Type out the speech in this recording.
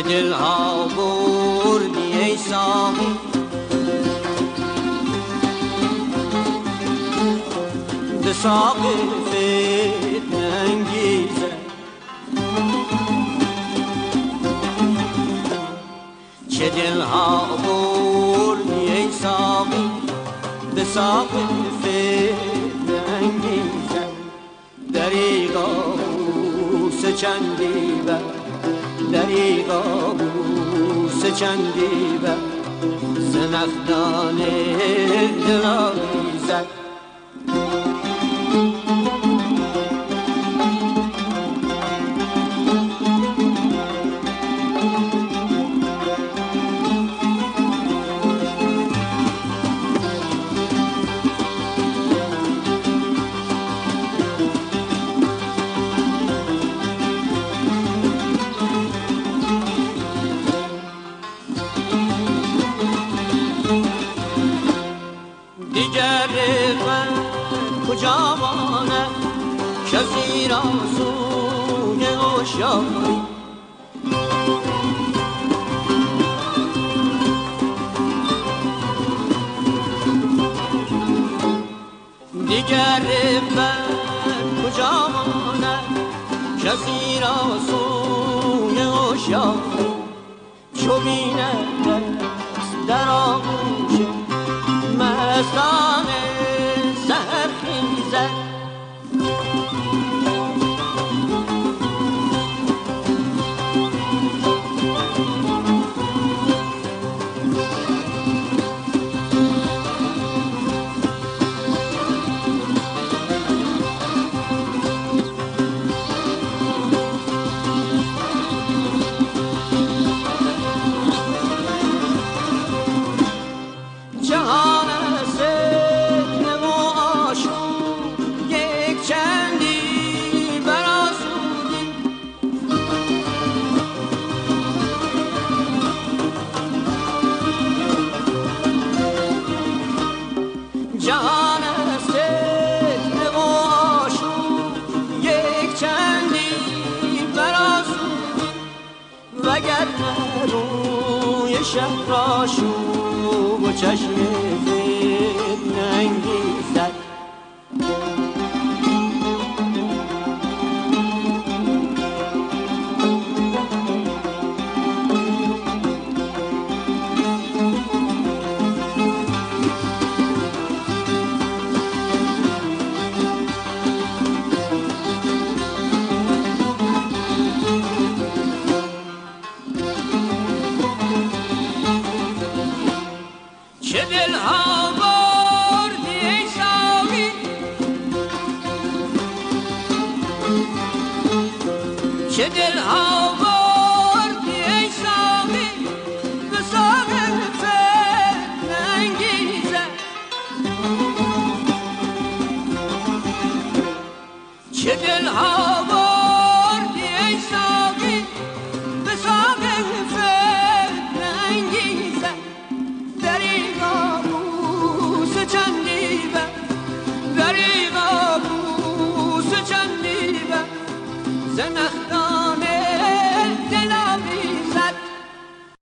دلها بردی ای ساقی به ساق فتنه انگیزه چه دلها بردی ای ساقی به ساق فتنه انگیزه دریغا بوسه چندی بر دریغا بوسه چندی بر زنخدان دلاویزد دیگر من کجا ماند کسی را سوی هوشیاری دیگر من کجا ماند کسی را سوی هوشیاری چو بیند در آغوش مستان سحرخیزد جهان فتنه و آشوب یک چندی برآسودی جهان فتنه و آشوب یک چندی برآسودی وگرنه روی شهر آشوب و چشم فتنه انگیزد چه دلها بردی ای ساقی چه دلها